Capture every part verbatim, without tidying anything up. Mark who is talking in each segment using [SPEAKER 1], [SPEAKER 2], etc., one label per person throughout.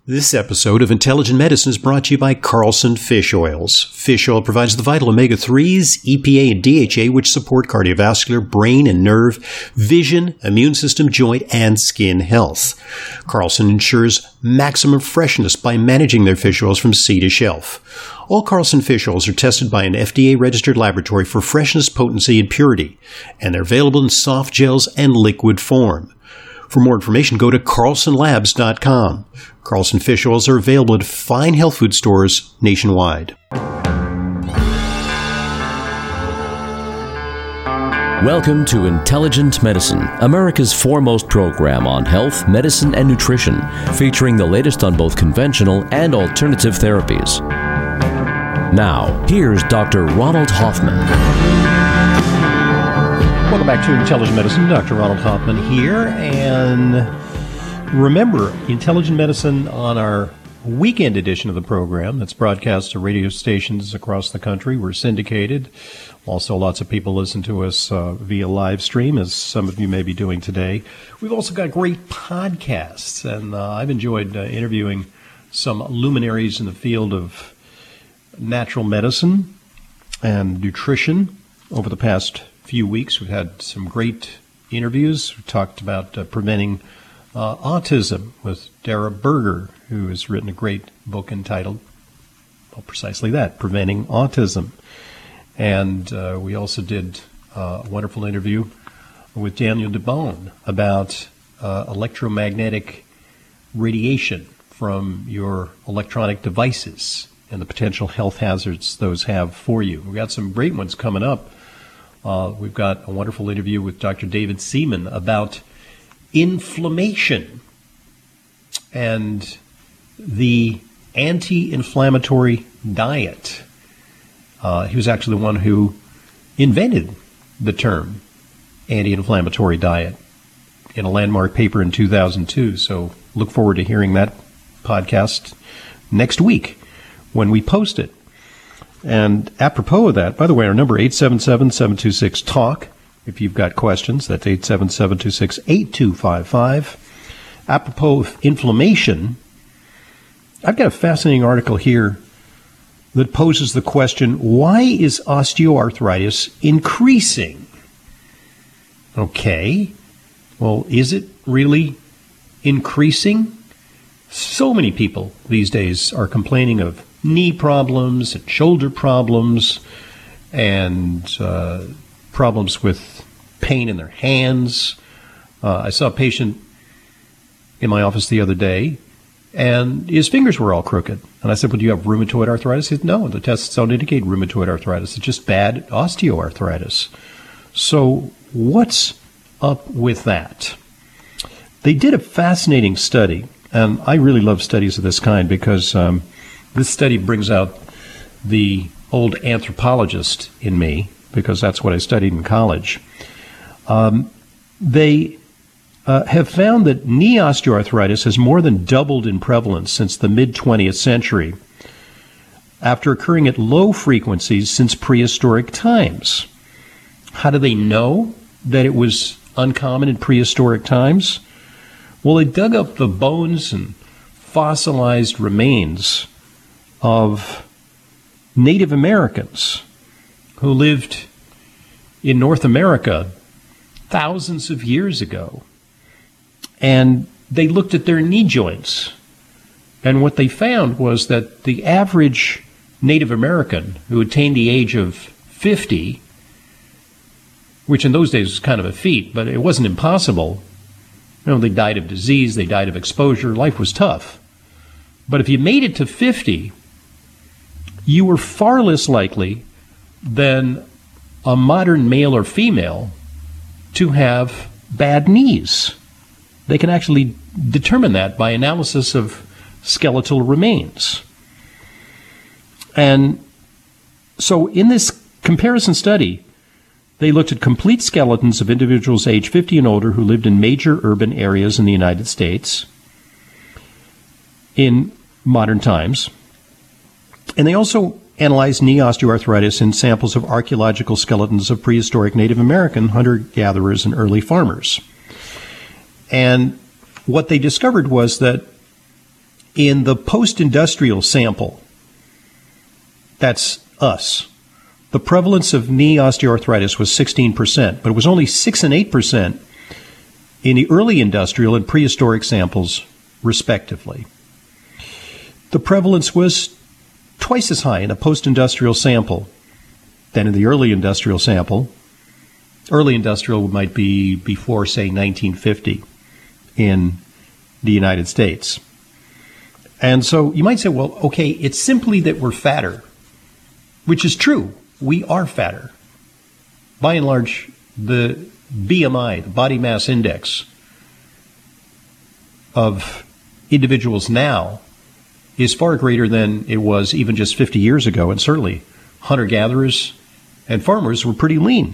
[SPEAKER 1] This episode of Intelligent Medicine is brought to you by Carlson Fish Oils. Fish oil provides the vital omega threes, E P A, and D H A, which support cardiovascular, brain and nerve, vision, immune system, joint, and skin health. Carlson ensures maximum freshness by managing their fish oils from sea to shelf. All Carlson fish oils are tested by an F D A-registered laboratory for freshness, potency, and purity, and they're available in soft gels and liquid form. For more information, go to carlson labs dot com. Carlson fish oils are available at fine health food stores nationwide.
[SPEAKER 2] Welcome to Intelligent Medicine, America's foremost program on health, medicine, and nutrition, featuring the latest on both conventional and alternative therapies. Now, here's Doctor Ronald Hoffman.
[SPEAKER 1] Welcome back to Intelligent Medicine. Doctor Ronald Hoffman here. And remember, Intelligent Medicine on our weekend edition of the program that's broadcast to radio stations across the country. We're syndicated. Also, lots of people listen to us uh, via live stream, as some of you may be doing today. We've also got great podcasts, and uh, I've enjoyed uh, interviewing some luminaries in the field of natural medicine and nutrition over the past few weeks. We've had some great interviews. We talked about uh, preventing uh, autism with Dara Berger, who has written a great book entitled, well, precisely that, Preventing Autism. And uh, we also did uh, a wonderful interview with Daniel DeBone about uh, electromagnetic radiation from your electronic devices and the potential health hazards those have for you. We've got some great ones coming up. Uh, we've got a wonderful interview with Doctor David Seaman about inflammation and the anti-inflammatory diet. Uh, he was actually the one who invented the term anti-inflammatory diet in a landmark paper in two thousand two. So look forward to hearing that podcast next week when we post it. And apropos of that, by the way, our number eight seven seven, seven two six, TALK. If you've got questions, that's eight seven seven, two six, eight two five five. Apropos of inflammation, I've got a fascinating article here that poses the question, why is osteoarthritis increasing? Okay, well, is it really increasing? So many people these days are complaining of knee problems and shoulder problems and uh, problems with pain in their hands. Uh, I saw a patient in my office the other day, and his fingers were all crooked. And I said, well, do you have rheumatoid arthritis? He said, no, the tests don't indicate rheumatoid arthritis. It's just bad osteoarthritis. So what's up with that? They did a fascinating study, and I really love studies of this kind because um, this study brings out the old anthropologist in me, because that's what I studied in college. Um, they uh, have found that knee osteoarthritis has more than doubled in prevalence since the mid-twentieth century, after occurring at low frequencies since prehistoric times. How do they know that it was uncommon in prehistoric times? Well, they dug up the bones and fossilized remains of Native Americans who lived in North America thousands of years ago. And they looked at their knee joints. And what they found was that the average Native American who attained the age of fifty, which in those days was kind of a feat, but it wasn't impossible. You know, they died of disease, they died of exposure, life was tough. But if you made it to fifty, you were far less likely than a modern male or female to have bad knees. They can actually determine that by analysis of skeletal remains. And so in this comparison study, they looked at complete skeletons of individuals aged fifty and older who lived in major urban areas in the United States in modern times. And they also analyzed knee osteoarthritis in samples of archaeological skeletons of prehistoric Native American hunter-gatherers and early farmers. And what they discovered was that In the post-industrial sample, that's us, the prevalence of knee osteoarthritis was sixteen percent, but it was only six and eight percent in the early industrial and prehistoric samples, respectively. The prevalence was twice as high in a post-industrial sample than in the early industrial sample. Early industrial might be before, say, nineteen fifty in the United States. And so you might say, well, okay, it's simply that we're fatter, which is true. We are fatter. By and large, the B M I, the body mass index of individuals now is far greater than it was even just fifty years ago. And certainly hunter-gatherers and farmers were pretty lean.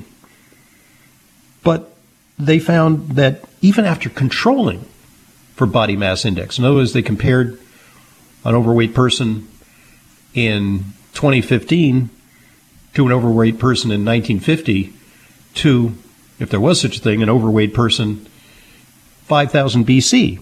[SPEAKER 1] But they found that even after controlling for body mass index, in other words, they compared an overweight person in twenty fifteen to an overweight person in nineteen fifty to, if there was such a thing, an overweight person five thousand B C.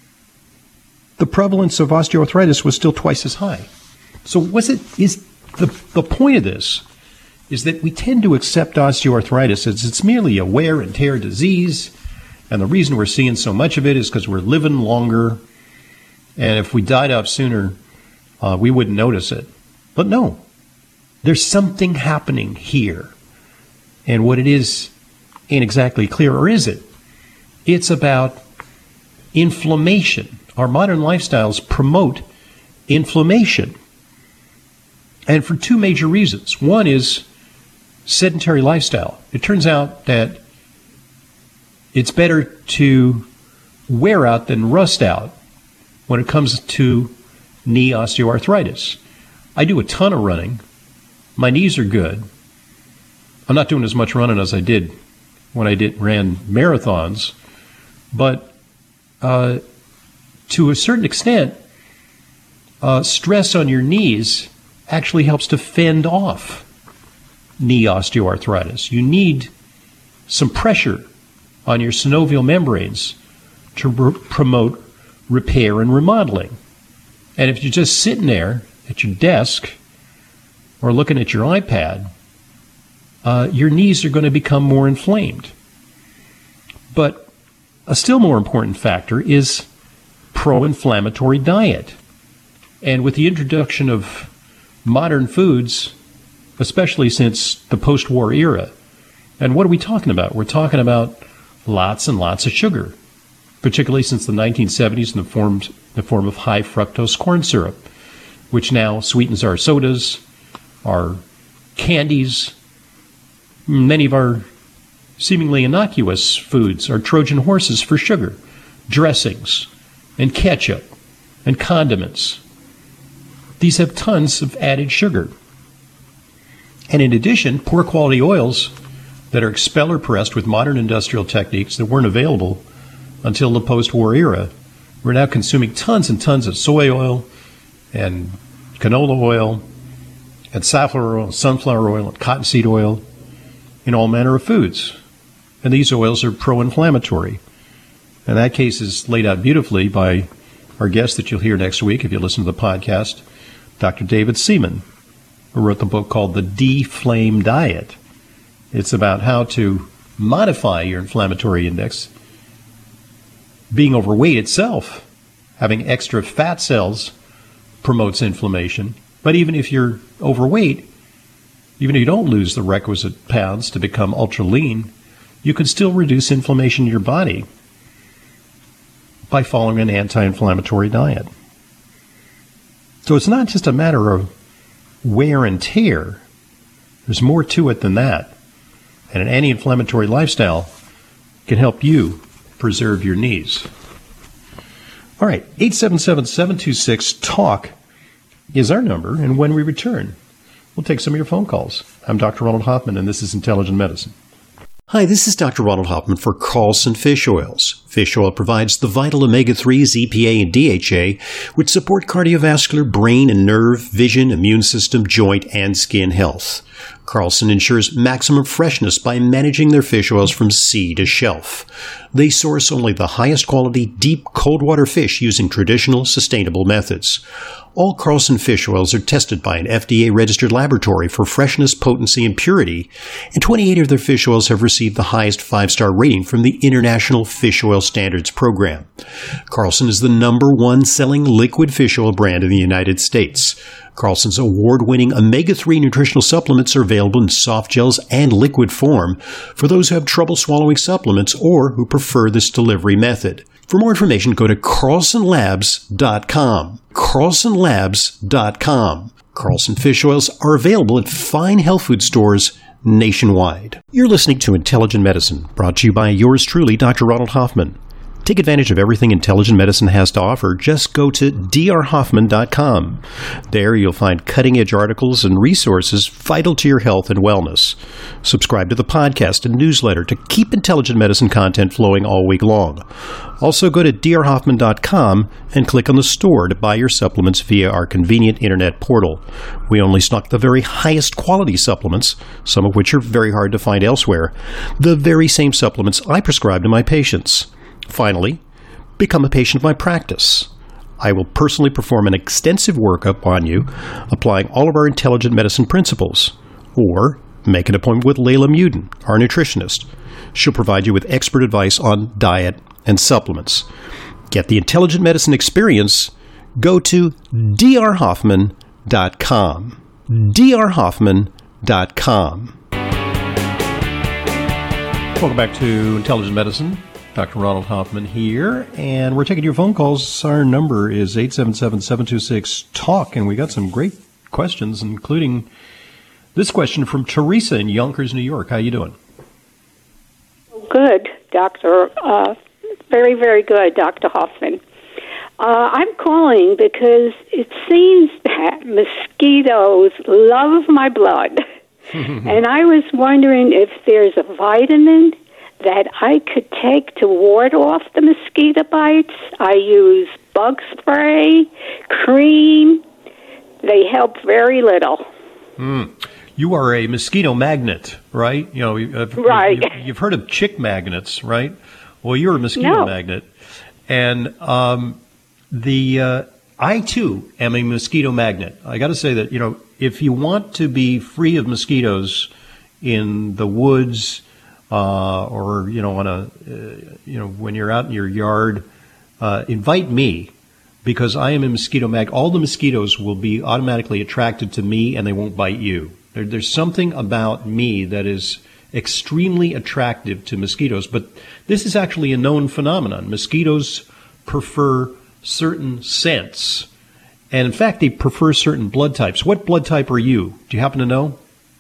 [SPEAKER 1] The prevalence of osteoarthritis was still twice as high. So was it, is the, the point of this is that we tend to accept osteoarthritis as it's merely a wear and tear disease, and the reason we're seeing so much of it is because we're living longer, and if we died off sooner, uh, we wouldn't notice it. But no, there's something happening here, and what it is ain't exactly clear, or is it? It's about inflammation. Our modern lifestyles promote inflammation, and for two major reasons. One is sedentary lifestyle. It turns out that it's better to wear out than rust out when it comes to knee osteoarthritis. I do a ton of running. My knees are good. I'm not doing as much running as I did when I did ran marathons, but uh, to a certain extent, uh, stress on your knees actually helps to fend off knee osteoarthritis. You need some pressure on your synovial membranes to re- promote repair and remodeling. And if you're just sitting there at your desk or looking at your iPad, uh, your knees are going to become more inflamed. But a still more important factor is pro-inflammatory diet. And with the introduction of modern foods, especially since the post-war era, and what are we talking about? We're talking about lots and lots of sugar, particularly since the nineteen seventies in the form, the form of high fructose corn syrup, which now sweetens our sodas, our candies, many of our seemingly innocuous foods are Trojan horses for sugar, dressings, and ketchup, and condiments. These have tons of added sugar. And in addition, poor quality oils that are expeller pressed with modern industrial techniques that weren't available until the post-war era. We're now consuming tons and tons of soy oil and canola oil and safflower oil, sunflower oil, and cottonseed oil in all manner of foods. And these oils are pro-inflammatory. And that case is laid out beautifully by our guest that you'll hear next week if you listen to the podcast, Doctor David Seaman, who wrote the book called The D-Flame Diet. It's about how to modify your inflammatory index. Being overweight itself, having extra fat cells, promotes inflammation. But even if you're overweight, even if you don't lose the requisite pounds to become ultra lean, you can still reduce inflammation in your body by following an anti-inflammatory diet. So it's not just a matter of wear and tear. There's more to it than that. And an anti-inflammatory lifestyle can help you preserve your knees. All right, eight seven seven, seven two six, TALK is our number, and when we return, we'll take some of your phone calls. I'm Doctor Ronald Hoffman, and this is Intelligent Medicine. Hi, this is Doctor Ronald Hoffman for Carlson Fish Oils. Fish oil provides the vital omega threes, E P A, and D H A, which support cardiovascular, brain and nerve, vision, immune system, joint, and skin health. Carlson ensures maximum freshness by managing their fish oils from sea to shelf. They source only the highest quality, deep, cold water fish using traditional, sustainable methods. All Carlson fish oils are tested by an F D A-registered laboratory for freshness, potency, and purity, and twenty-eight of their fish oils have received the highest five-star rating from the International Fish Oil Standards Program. Carlson is the number one selling liquid fish oil brand in the United States. Carlson's award-winning omega three nutritional supplements are available in soft gels and liquid form for those who have trouble swallowing supplements or who prefer this delivery method. For more information, go to carlson labs dot com. carlson labs dot com. Carlson fish oils are available at fine health food stores nationwide. You're listening to Intelligent Medicine, brought to you by yours truly, Doctor Ronald Hoffman. Take advantage of everything Intelligent Medicine has to offer. Just go to d r hoffman dot com. There you'll find cutting-edge articles and resources vital to your health and wellness. Subscribe to the podcast and newsletter to keep Intelligent Medicine content flowing all week long. Also go to d r hoffman dot com and click on the store to buy your supplements via our convenient internet portal. We only stock the very highest quality supplements, some of which are very hard to find elsewhere, the very same supplements I prescribe to my patients. Finally, become a patient of my practice. I will personally perform an extensive workup on you, applying all of our intelligent medicine principles. Or make an appointment with Layla Muden, our nutritionist. She'll provide you with expert advice on diet and supplements. Get the intelligent medicine experience. Go to d r hoffman dot com. d r hoffman dot com. Welcome back to Intelligent Medicine. Doctor Ronald Hoffman here, and we're taking your phone calls. Our number is eight seven seven, seven two six, talk, and we got some great questions, including this question from Teresa in Yonkers, New York. How you doing?
[SPEAKER 3] Good, Doctor. Uh, very, very good, Doctor Hoffman. Uh, I'm calling because it seems that mosquitoes love my blood, and I was wondering if there's a vitamin that I could take to ward off the mosquito bites. I use bug spray, cream. They help very little.
[SPEAKER 1] Mm. You are a mosquito magnet, right? You know, you've,
[SPEAKER 3] right.
[SPEAKER 1] You've, you've heard of chick magnets, right? Well, you're a mosquito
[SPEAKER 3] no.
[SPEAKER 1] magnet, and um, the uh, I too am a mosquito magnet. I got to say that, you know, if you want to be free of mosquitoes in the woods, Uh, or, you know, on a, uh, you know, when you're out in your yard, uh, invite me, because I am a mosquito mag. All the mosquitoes will be automatically attracted to me, and they won't bite you. There, there's something about me that is extremely attractive to mosquitoes, but this is actually a known phenomenon. Mosquitoes prefer certain scents, and in fact, they prefer certain blood types. What blood type are you? Do you happen to know?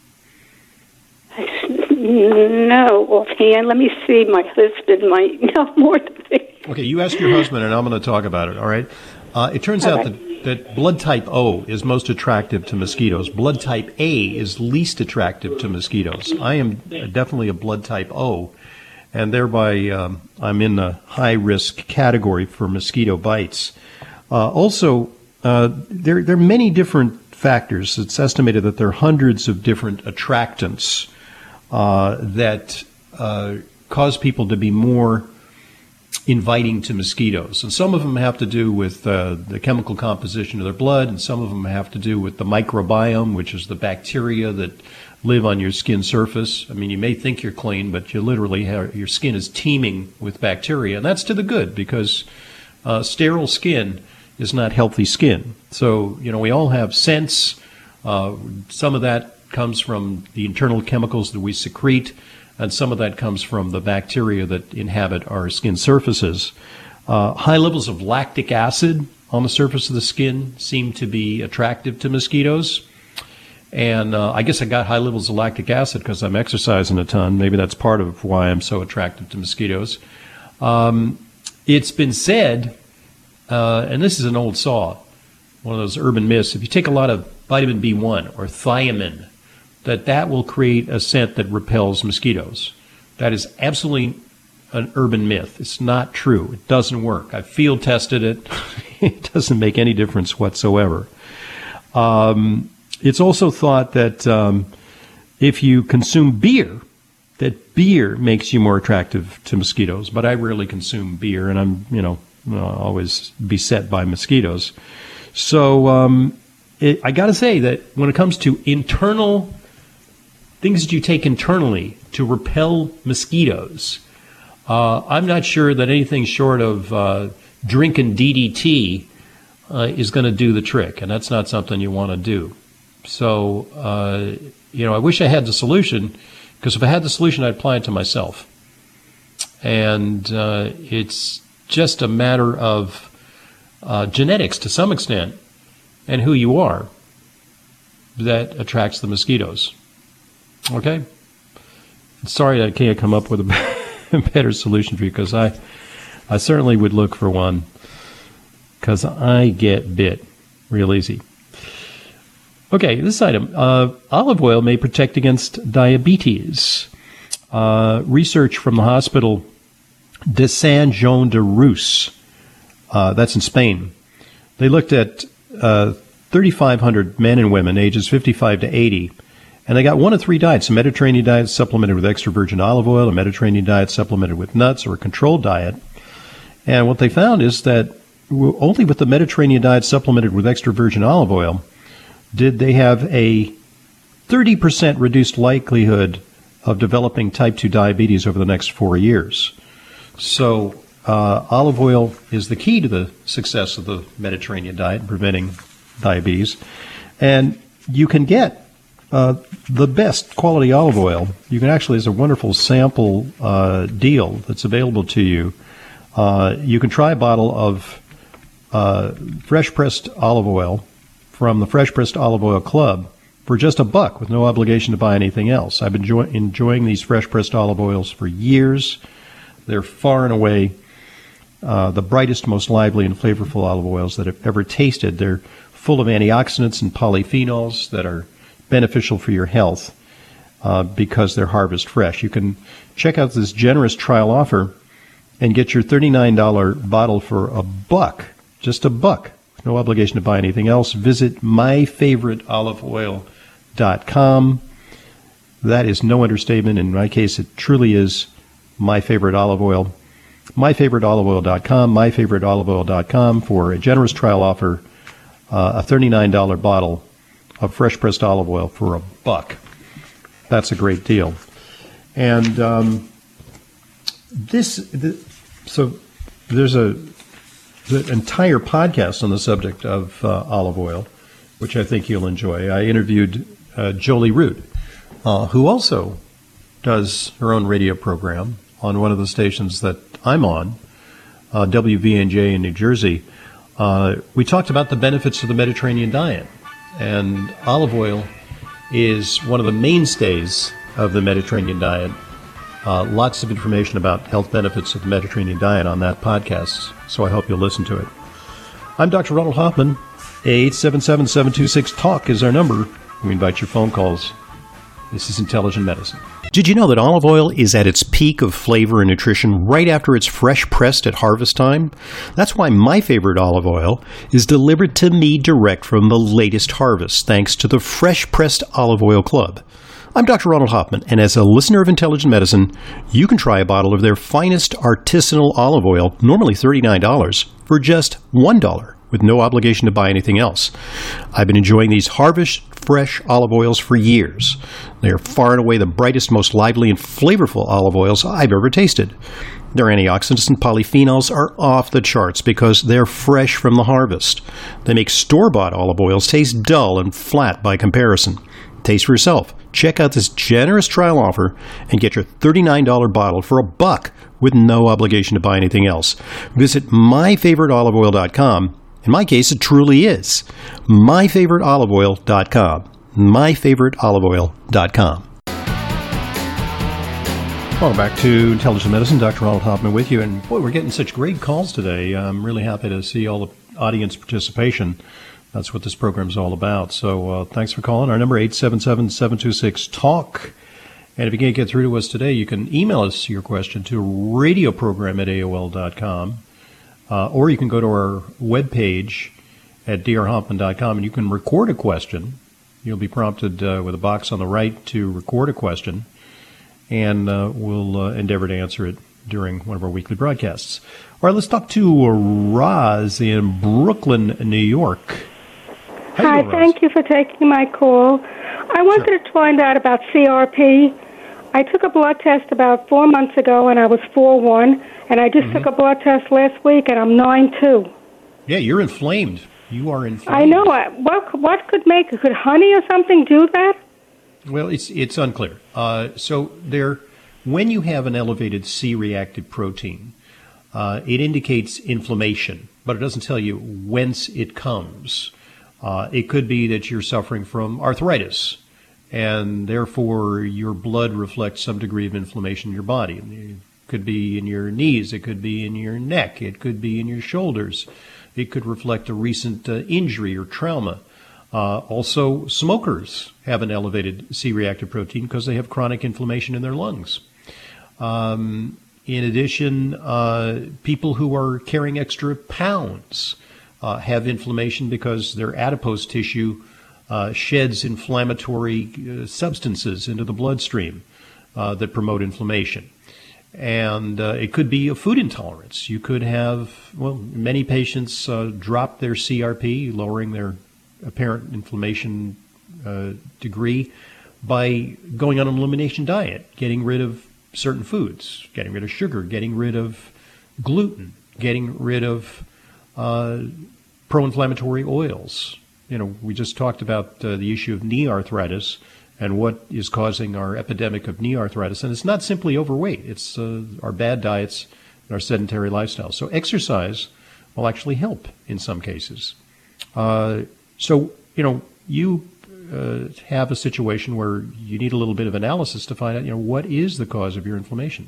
[SPEAKER 3] No, offhand. Let me see. My husband might know more than me.
[SPEAKER 1] Okay, you ask your husband, and I'm going to talk about it, all right? Uh, it turns
[SPEAKER 3] all
[SPEAKER 1] out
[SPEAKER 3] right.
[SPEAKER 1] that, that blood type O is most attractive to mosquitoes. Blood type A is least attractive to mosquitoes. I am definitely a blood type O, and thereby um, I'm in the high-risk category for mosquito bites. Uh, also, uh, there, there are many different factors. It's estimated that there are hundreds of different attractants Uh, that uh, cause people to be more inviting to mosquitoes. And some of them have to do with uh, the chemical composition of their blood, and some of them have to do with the microbiome, which is the bacteria that live on your skin surface. I mean, you may think you're clean, but you literally have, your skin is teeming with bacteria, and that's to the good, because uh, sterile skin is not healthy skin. So, you know, we all have scents. Uh, some of that comes from the internal chemicals that we secrete, and some of that comes from the bacteria that inhabit our skin surfaces. Uh, high levels of lactic acid on the surface of the skin seem to be attractive to mosquitoes. And uh, I guess I got high levels of lactic acid because I'm exercising a ton. Maybe that's part of why I'm so attracted to mosquitoes. Um, it's been said, uh, and this is an old saw, one of those urban myths, if you take a lot of vitamin B one or thiamine, that that will create a scent that repels mosquitoes. That is absolutely an urban myth. It's not true. It doesn't work. I field tested it. It doesn't make any difference whatsoever. Um, it's also thought that um, if you consume beer, that beer makes you more attractive to mosquitoes. But I rarely consume beer, and I'm, you know, always beset by mosquitoes. So um, it, I got to say that when it comes to internal things that you take internally to repel mosquitoes, uh, I'm not sure that anything short of uh, drinking D D T uh, is going to do the trick, and that's not something you want to do. So, uh, you know, I wish I had the solution, because if I had the solution, I'd apply it to myself. And uh, it's just a matter of uh, genetics to some extent, and who you are, that attracts the mosquitoes. Okay? Sorry I can't come up with a better solution for you, because I, I certainly would look for one, because I get bit real easy. Okay, this item. Uh, olive oil may protect against diabetes. Uh, research from the hospital de Sant Joan de Reus, uh, that's in Spain. They looked at uh, thirty-five hundred men and women ages fifty-five to eighty, and they got one of three diets: a Mediterranean diet supplemented with extra virgin olive oil, a Mediterranean diet supplemented with nuts, or a controlled diet. And what they found is that only with the Mediterranean diet supplemented with extra virgin olive oil did they have a thirty percent reduced likelihood of developing type two diabetes over the next four years. So uh, olive oil is the key to the success of the Mediterranean diet in preventing diabetes. And you can get uh, the best quality olive oil. You can actually, there's a wonderful sample uh, deal that's available to you. Uh, you can try a bottle of uh, fresh-pressed olive oil from the Fresh Pressed Olive Oil Club for just a buck with no obligation to buy anything else. I've been enjoy- enjoying these fresh pressed olive oils for years. They're far and away uh, the brightest, most lively, and flavorful olive oils that I've ever tasted. They're full of antioxidants and polyphenols that are beneficial for your health uh, because they're harvest fresh. You can check out this generous trial offer and get your thirty-nine dollars bottle for a buck, just a buck. No obligation to buy anything else. Visit my favorite olive oil dot com. That is no understatement. In my case, it truly is my favorite olive oil. my favorite olive oil dot com, my favorite olive oil dot com for a generous trial offer, uh, a thirty-nine dollars bottle of fresh-pressed olive oil for a buck. That's a great deal. And um, this, the, so there's a the entire podcast on the subject of uh, olive oil, which I think you'll enjoy. I interviewed uh, Jolie Root, uh, who also does her own radio program on one of the stations that I'm on, uh, W V N J in New Jersey. Uh, we talked about the benefits of the Mediterranean diet, and olive oil is one of the mainstays of the Mediterranean diet. Uh, lots of information about health benefits of the Mediterranean diet on that podcast, so I hope you'll listen to it. I'm Doctor Ronald Hoffman. eight seven seven, seven two six, TALK is our number. We invite your phone calls. This is Intelligent Medicine. Did you know that olive oil is at its peak of flavor and nutrition right after it's fresh pressed at harvest time? That's why my favorite olive oil is delivered to me direct from the latest harvest, thanks to the Fresh Pressed Olive Oil Club. I'm Doctor Ronald Hoffman, and as a listener of Intelligent Medicine, you can try a bottle of their finest artisanal olive oil, normally thirty-nine dollars, for just one dollar, with no obligation to buy anything else. I've been enjoying these harvest fresh olive oils for years. They are far and away the brightest, most lively, and flavorful olive oils I've ever tasted. Their antioxidants and polyphenols are off the charts because they're fresh from the harvest. They make store-bought olive oils taste dull and flat by comparison. Taste for yourself. Check out this generous trial offer and get your thirty-nine dollars bottle for a buck with no obligation to buy anything else. Visit my favorite olive oil dot com. In my case, it truly is. my favorite olive oil dot com. my favorite olive oil dot com. Welcome back to Intelligent Medicine. Doctor Ronald Hoffman with you. And boy, we're getting such great calls today. I'm really happy to see all the audience participation. That's what this program is all about. So uh, thanks for calling. Our number, eight seven seven, seven two six, TALK. And if you can't get through to us today, you can email us your question to radioprogram at A O L dot com. Uh, or you can go to our webpage at d r hoffman dot com and you can record a question You'll be prompted uh, with a box on the right to record a question, and uh, we'll uh, endeavor to answer it during one of our weekly broadcasts. All right, let's talk to uh, Roz in Brooklyn, New York.
[SPEAKER 4] Hi,
[SPEAKER 1] doing,
[SPEAKER 4] thank you for taking my call. I wanted
[SPEAKER 1] Sure.
[SPEAKER 4] to find out about C R P. I took a blood test about four months ago, and I was four one, and I just mm-hmm. took a blood test last week, and I'm nine two.
[SPEAKER 1] Yeah, you're inflamed. You are inflamed.
[SPEAKER 4] I know. What, what could make it? Could honey or something do that?
[SPEAKER 1] Well, it's it's unclear. Uh, so there, when you have an elevated C-reactive protein, uh, it indicates inflammation, but it doesn't tell you whence it comes. Uh, it could be that you're suffering from arthritis, and therefore your blood reflects some degree of inflammation in your body. It could be in your knees, it could be in your neck, it could be in your shoulders. It could reflect a recent uh, injury or trauma. Uh, also, smokers have an elevated C-reactive protein because they have chronic inflammation in their lungs. Um, in addition, uh, people who are carrying extra pounds uh, have inflammation because their adipose tissue uh, sheds inflammatory uh, substances into the bloodstream uh, that promote inflammation. And uh, it could be a food intolerance. You could have, well, many patients uh, drop their C R P, lowering their apparent inflammation uh, degree by going on an elimination diet, getting rid of certain foods, getting rid of sugar, getting rid of gluten, getting rid of uh, pro-inflammatory oils. You know, we just talked about uh, the issue of knee arthritis and what is causing our epidemic of knee arthritis. And it's not simply overweight. It's uh, our bad diets and our sedentary lifestyle. So exercise will actually help in some cases. Uh, so, you know, you uh, have a situation where you need a little bit of analysis to find out, you know, what is the cause of your inflammation?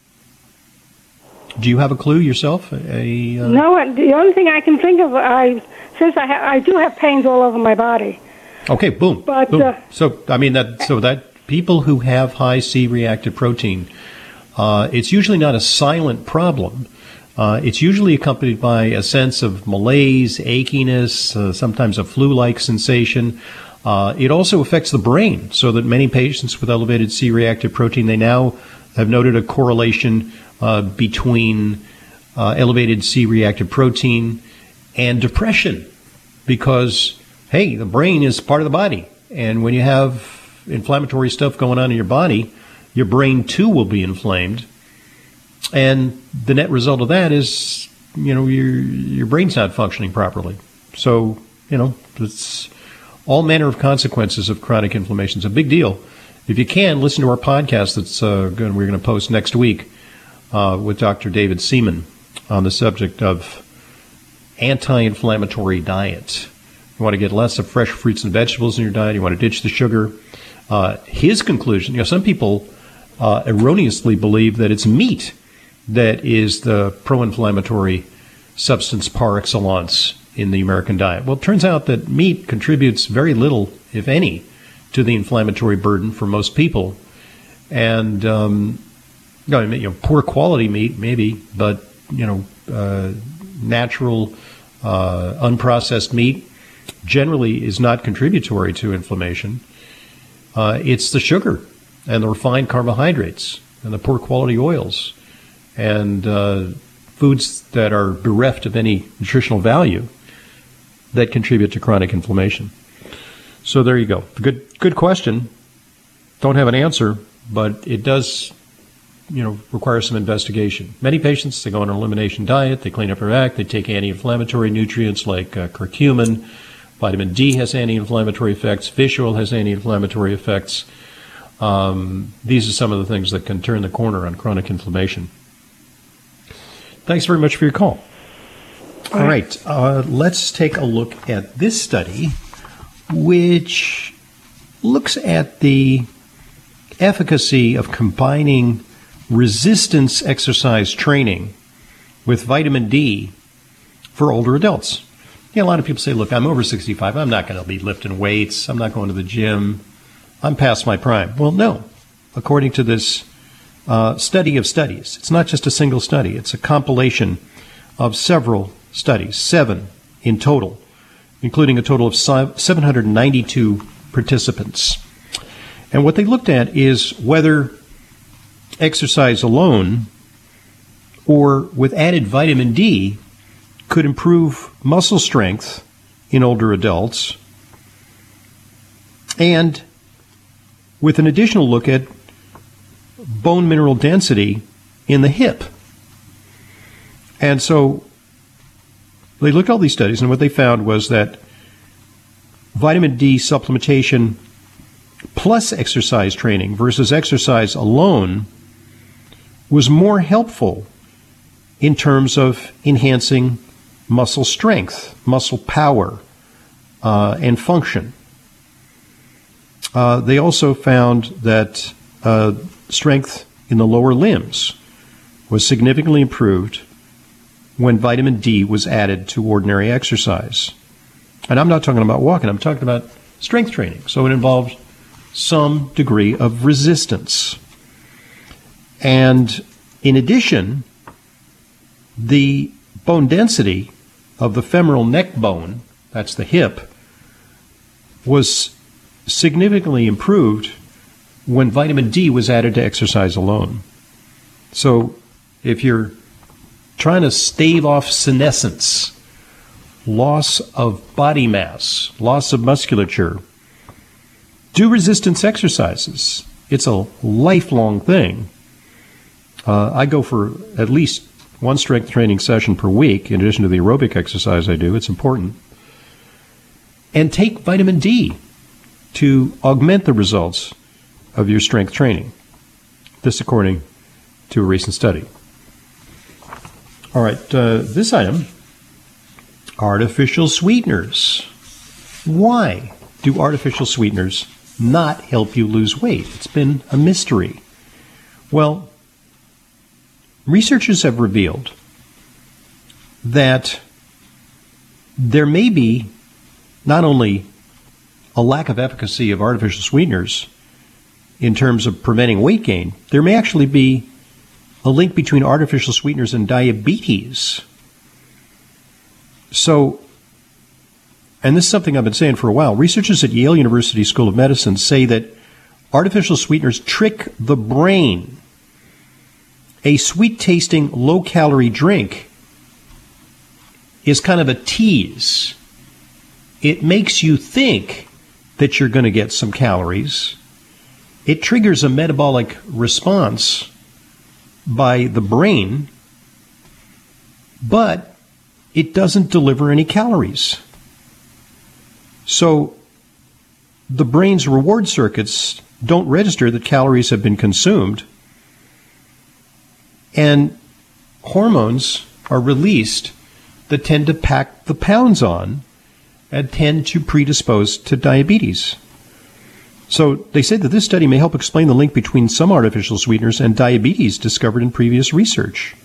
[SPEAKER 1] Do you have a clue yourself? A, uh...
[SPEAKER 4] No, the only thing I can think of, I since I, ha- I do have pains all over my body.
[SPEAKER 1] Okay, boom.
[SPEAKER 4] But,
[SPEAKER 1] boom.
[SPEAKER 4] Uh,
[SPEAKER 1] so, I mean, that so that people who have high C-reactive protein, uh, it's usually not a silent problem. Uh, it's usually accompanied by a sense of malaise, achiness, uh, sometimes a flu-like sensation. Uh, it also affects the brain, so that many patients with elevated C-reactive protein, they now have noted a correlation uh, between uh, elevated C-reactive protein and depression, because hey, the brain is part of the body. And when you have inflammatory stuff going on in your body, your brain too will be inflamed. And the net result of that is, you know, your your brain's not functioning properly. So, you know, it's all manner of consequences of chronic inflammation. It's a big deal. If you can, listen to our podcast that's uh, going, we're going to post next week uh, with Doctor David Seaman on the subject of anti-inflammatory diet. You want to get less of fresh fruits and vegetables in your diet. You want to ditch the sugar. Uh, his conclusion, you know, some people uh, erroneously believe that it's meat that is the pro-inflammatory substance par excellence in the American diet. Well, it turns out that meat contributes very little, if any, to the inflammatory burden for most people. And, um, you know, poor quality meat, maybe, but, you know, uh, natural, uh, unprocessed meat generally is not contributory to inflammation. Uh, it's the sugar and the refined carbohydrates and the poor quality oils and uh, foods that are bereft of any nutritional value that contribute to chronic inflammation. So there you go. Good, good question. Don't have an answer, but it does, you know, require some investigation. Many patients, they go on an elimination diet, they clean up their act, they take anti-inflammatory nutrients like uh, curcumin. Vitamin D has anti-inflammatory effects. Fish oil has anti-inflammatory effects. Um, these are some of the things that can turn the corner on chronic inflammation. Thanks very much for your call. All right, uh, let's take a look at this study, which looks at the efficacy of combining resistance exercise training with vitamin D for older adults. Yeah, a lot of people say, look, I'm over sixty-five. I'm not going to be lifting weights. I'm not going to the gym. I'm past my prime. Well, no. According to this uh, study of studies, it's not just a single study. It's a compilation of several studies, seven in total, including a total of seven hundred ninety-two participants. And what they looked at is whether exercise alone or with added vitamin D could improve muscle strength in older adults, and with an additional look at bone mineral density in the hip. And so they looked at all these studies, and what they found was that vitamin D supplementation plus exercise training versus exercise alone was more helpful in terms of enhancing muscle strength, muscle power, uh, and function. Uh, they also found that uh, strength in the lower limbs was significantly improved when vitamin D was added to ordinary exercise. And I'm not talking about walking, I'm talking about strength training. So it involved some degree of resistance. And in addition, the bone density of the femoral neck bone, that's the hip, was significantly improved when vitamin D was added to exercise alone. So if you're trying to stave off senescence, loss of body mass, loss of musculature, do resistance exercises. It's a lifelong thing. Uh, I go for at least one strength training session per week, in addition to the aerobic exercise I do. It's important. And take vitamin D to augment the results of your strength training. This according to a recent study. All right, uh, this item, artificial sweeteners. Why do artificial sweeteners not help you lose weight? It's been a mystery. Well, researchers have revealed that there may be not only a lack of efficacy of artificial sweeteners in terms of preventing weight gain, there may actually be a link between artificial sweeteners and diabetes. So, and this is something I've been saying for a while, researchers at Yale University School of Medicine say that artificial sweeteners trick the brain. A sweet-tasting, low-calorie drink is kind of a tease. It makes you think that you're going to get some calories. It triggers a metabolic response by the brain, but it doesn't deliver any calories. So the brain's reward circuits don't register that calories have been consumed, and hormones are released that tend to pack the pounds on and tend to predispose to diabetes. So they say that this study may help explain the link between some artificial sweeteners and diabetes discovered in previous research.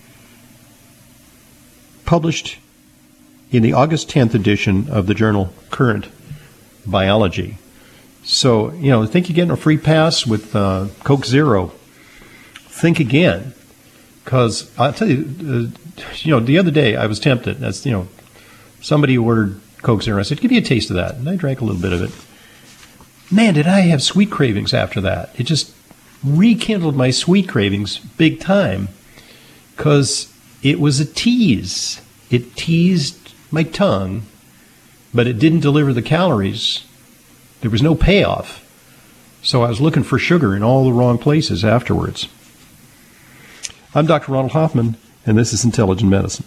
[SPEAKER 1] Published in the August tenth edition of the journal Current Biology. So, you know, think you're getting a free pass with uh, Coke Zero. Think again. Because I'll tell you, uh, you know, the other day I was tempted. That's, you know, somebody ordered Coke Zero. I said, give me a taste of that. And I drank a little bit of it. Man, did I have sweet cravings after that. It just rekindled my sweet cravings big time because it was a tease. It teased my tongue, but it didn't deliver the calories. There was no payoff. So I was looking for sugar in all the wrong places afterwards. I'm Doctor Ronald Hoffman, and this is Intelligent Medicine.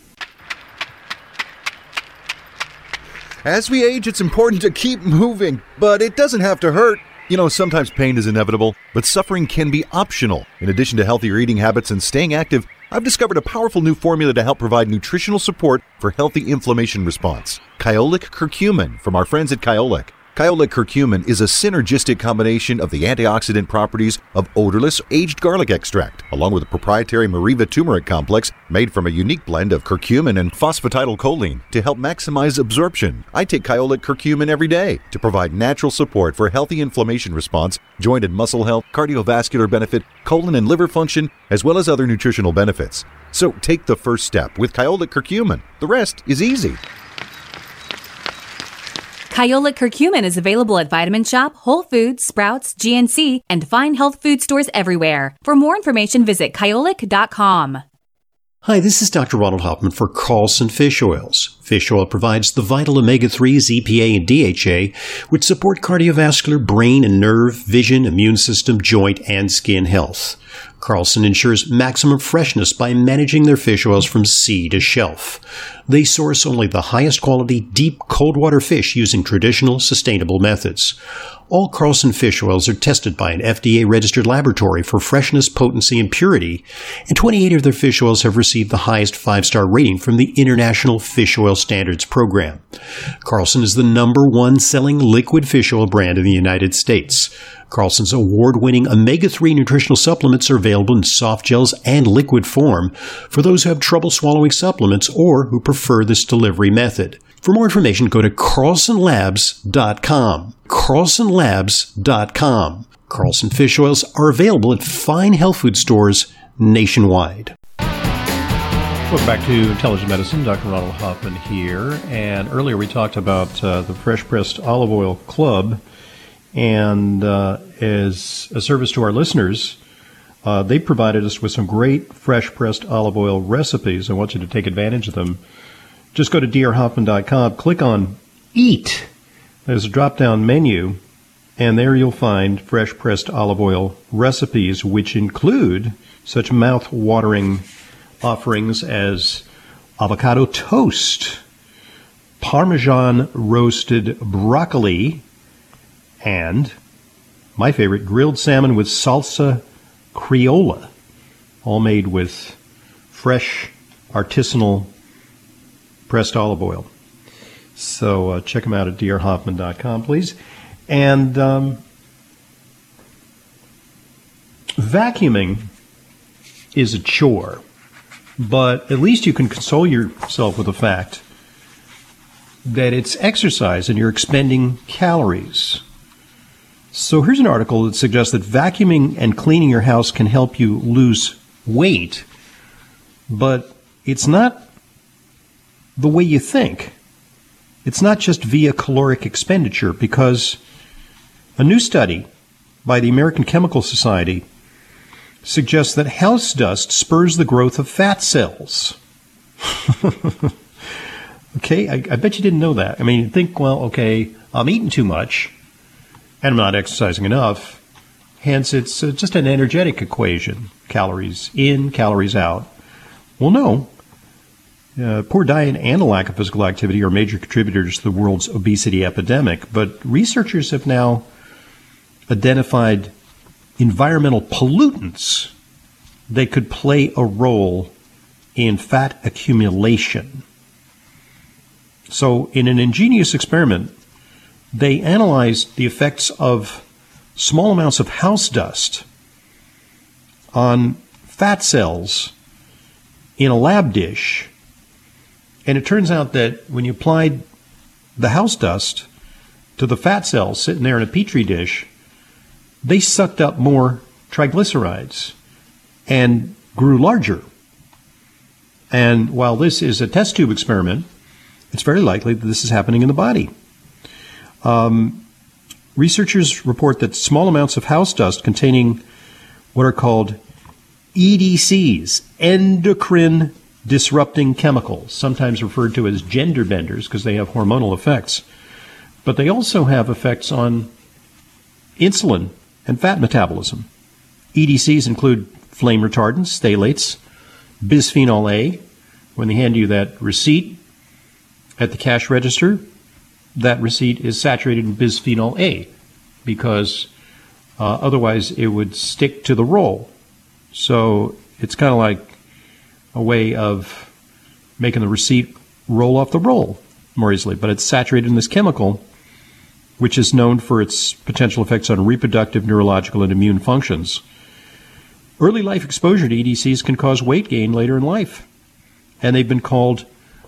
[SPEAKER 5] As we age, it's important to keep moving, but it doesn't have to hurt. You know, sometimes pain is inevitable, but suffering can be optional. In addition to healthier eating habits and staying active, I've discovered a powerful new formula to help provide nutritional support for healthy inflammation response. Kyolic Curcumin from our friends at Kyolic. Kyolic Curcumin is a synergistic combination of the antioxidant properties of odorless aged garlic extract, along with a proprietary Mariva turmeric complex made from a unique blend of curcumin and phosphatidylcholine to help maximize absorption. I take Kyolic Curcumin every day to provide natural support for healthy inflammation response, joint and muscle health, cardiovascular benefit, colon and liver function, as well as other nutritional benefits. So take the first step with Kyolic Curcumin. The rest is easy.
[SPEAKER 6] Kyolic Curcumin is available at Vitamin Shop, Whole Foods, Sprouts, G N C, and fine health food stores everywhere. For more information, visit kyolic dot com.
[SPEAKER 1] Hi, this is Doctor Ronald Hoffman for Carlson Fish Oils. Fish oil provides the vital omega threes, E P A, and D H A, which support cardiovascular, brain and nerve, vision, immune system, joint, and skin health. Carlson ensures maximum freshness by managing their fish oils from sea to shelf. They source only the highest quality, deep, cold water fish using traditional, sustainable methods. All Carlson fish oils are tested by an F D A-registered laboratory for freshness, potency, and purity, and twenty-eight of their fish oils have received the highest five-star rating from the International Fish Oil Standards Program. Carlson is the number one selling liquid fish oil brand in the United States. Carlson's award-winning omega three nutritional supplements are available in soft gels and liquid form for those who have trouble swallowing supplements or who prefer this delivery method. For more information, go to carlson labs dot com. carlson labs dot com. Carlson fish oils are available at fine health food stores nationwide. Welcome back to Intelligent Medicine. Doctor Ronald Hoffman here. And earlier we talked about uh, the Fresh Pressed Olive Oil Club. And uh, as a service to our listeners, uh, they provided us with some great fresh pressed olive oil recipes. I want you to take advantage of them. Just go to d r hoffman dot com, click on Eat. There's a drop-down menu, and there you'll find fresh pressed olive oil recipes, which include such mouth-watering offerings as avocado toast, Parmesan roasted broccoli, and my favorite, grilled salmon with salsa criolla, all made with fresh, artisanal pressed olive oil. So uh, check them out at d r hoffman dot com, please. And um, vacuuming is a chore, but at least you can console yourself with the fact that it's exercise and you're expending calories. So here's an article that suggests that vacuuming and cleaning your house can help you lose weight, but it's not the way you think. It's not just via caloric expenditure, because a new study by the American Chemical Society suggests that house dust spurs the growth of fat cells. Okay, I, I bet you didn't know that. I mean, you think, well, okay, I'm eating too much and I'm not exercising enough. Hence, it's uh, just an energetic equation. Calories in, calories out. Well, no. Uh, poor diet and a lack of physical activity are major contributors to the world's obesity epidemic, but researchers have now identified environmental pollutants that could play a role in fat accumulation. So, in an ingenious experiment, they analyzed the effects of small amounts of house dust on fat cells in a lab dish. And it turns out that when you applied the house dust to the fat cells sitting there in a petri dish, they sucked up more triglycerides and grew larger. And while this is a test tube experiment, it's very likely that this is happening in the body. Um, researchers report that small amounts of house dust containing what are called E D Cs, endocrine disrupting chemicals, sometimes referred to as gender benders because they have hormonal effects. But they also have effects on insulin and fat metabolism. E D Cs include flame retardants, phthalates, bisphenol A. When they hand you that receipt at the cash register, that receipt is saturated in bisphenol A because uh, otherwise it would stick to the roll. So it's kind of like a way of making the receipt roll off the roll more easily, but it's saturated in this chemical, which is known for its potential effects on reproductive, neurological, and immune functions. Early life exposure to E D Cs can cause weight gain later in life, and they've been called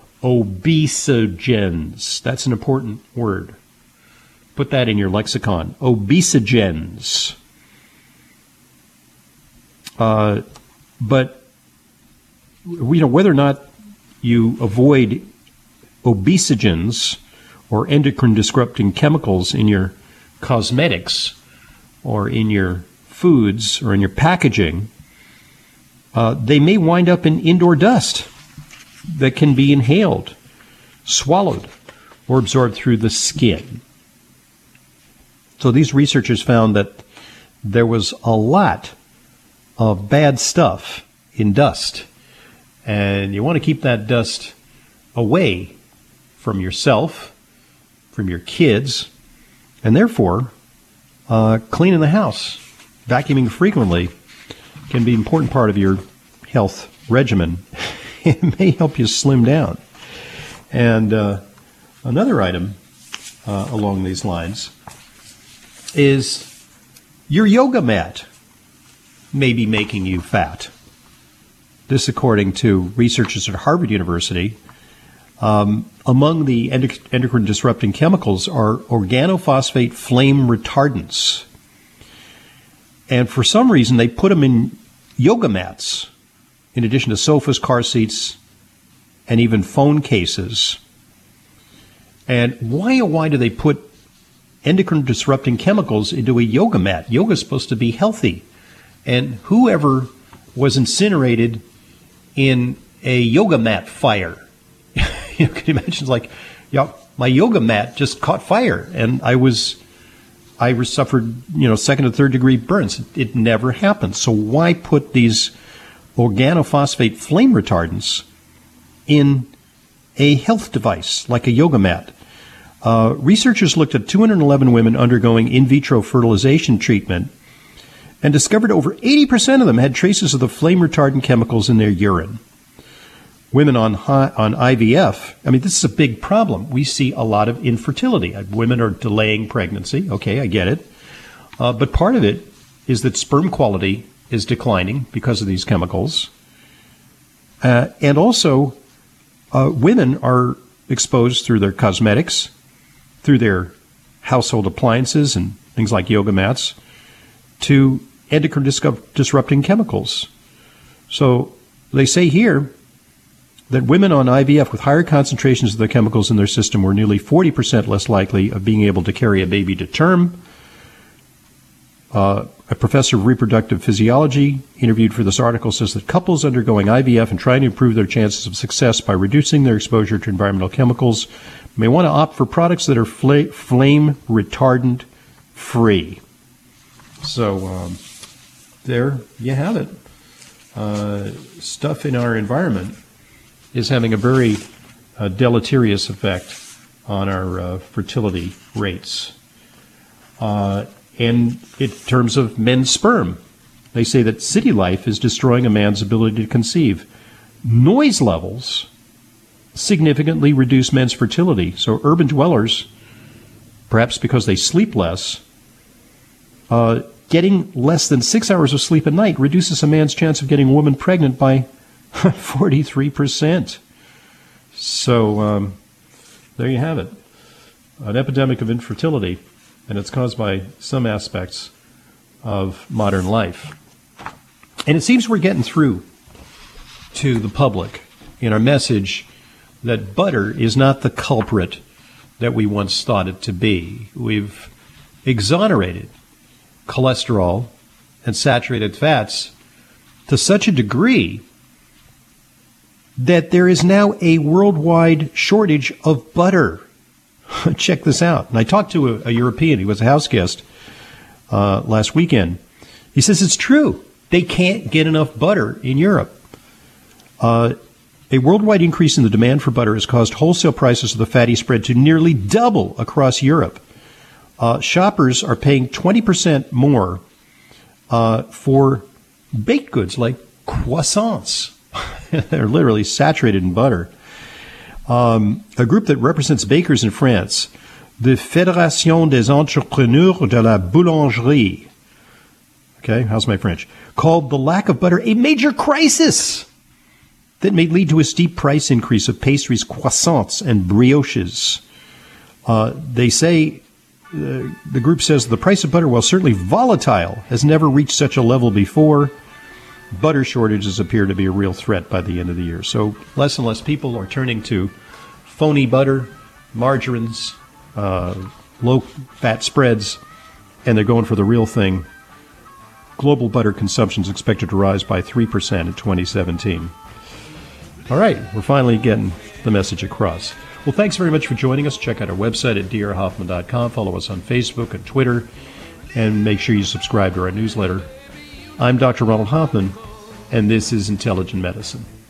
[SPEAKER 1] obesogens. That's an important word. Put that in your lexicon. Obesogens. Uh, but you know, whether or not you avoid obesogens or endocrine disrupting chemicals in your cosmetics or in your foods or in your packaging, uh, they may wind up in indoor dust that can be inhaled, swallowed, or absorbed through the skin. So these researchers found that there was a lot of bad stuff in dust, and you want to keep that dust away from yourself, from your kids, and therefore uh, cleaning the house, vacuuming frequently can be an important part of your health regimen. It may help you slim down. And uh, another item uh, along these lines is your yoga mat may be making you fat. This according to researchers at Harvard University. Um, among the endoc- endocrine disrupting chemicals are organophosphate flame retardants. And for some reason, they put them in yoga mats, in addition to sofas, car seats, and even phone cases. And why, oh, why do they put endocrine disrupting chemicals into a yoga mat? Yoga is supposed to be healthy. And whoever was incinerated in a yoga mat fire, you can imagine, it's like, yeah, my yoga mat just caught fire, and I was, I suffered, you know, second and third degree burns. It never happened. So why put these organophosphate flame retardants in a health device like a yoga mat? Uh, researchers looked at two hundred eleven women undergoing in vitro fertilization treatment and discovered over eighty percent of them had traces of the flame retardant chemicals in their urine. Women on high, on I V F, I mean, this is a big problem. We see a lot of infertility. Women are delaying pregnancy. Okay, I get it. Uh, but part of it is that sperm quality is declining because of these chemicals. Uh, and also, uh, women are exposed through their cosmetics, through their household appliances and things like yoga mats, to endocrine disrupting chemicals. So they say here that women on I V F with higher concentrations of the chemicals in their system were nearly forty percent less likely of being able to carry a baby to term. Uh, a professor of reproductive physiology interviewed for this article says that couples undergoing I V F and trying to improve their chances of success by reducing their exposure to environmental chemicals may want to opt for products that are fl- flame retardant free. So um, there you have it. Uh, stuff in our environment is having a very uh, deleterious effect on our uh, fertility rates. Uh, and in terms of men's sperm, they say that city life is destroying a man's ability to conceive. Noise levels significantly reduce men's fertility. So urban dwellers, perhaps because they sleep less, uh, getting less than six hours of sleep a night reduces a man's chance of getting a woman pregnant by forty-three percent. So um, there you have it. An epidemic of infertility, and it's caused by some aspects of modern life. And it seems we're getting through to the public in our message that butter is not the culprit that we once thought it to be. We've exonerated cholesterol and saturated fats to such a degree that there is now a worldwide shortage of butter. Check this out. And I talked to a, a European, he was a house guest uh, last weekend. He says it's true. They can't get enough butter in Europe. Uh, a worldwide increase in the demand for butter has caused wholesale prices of the fatty spread to nearly double across Europe. Uh, shoppers are paying twenty percent more uh, for baked goods like croissants. They're literally saturated in butter. Um, a group that represents bakers in France, the Fédération des Entrepreneurs de la Boulangerie, okay, how's my French, called the lack of butter a major crisis that may lead to a steep price increase of pastries, croissants, and brioches. Uh, they say, uh, the group says the price of butter, while certainly volatile, has never reached such a level before. Butter shortages appear to be a real threat by the end of the year. So less and less people are turning to phony butter, margarines, uh, low-fat spreads, and they're going for the real thing. Global butter consumption is expected to rise by three percent in twenty seventeen. All right, we're finally getting the message across. Well, thanks very much for joining us. Check out our website at d r hoffman dot com. Follow us on Facebook and Twitter, and make sure you subscribe to our newsletter. I'm Doctor Ronald Hoffman, and this is Intelligent Medicine.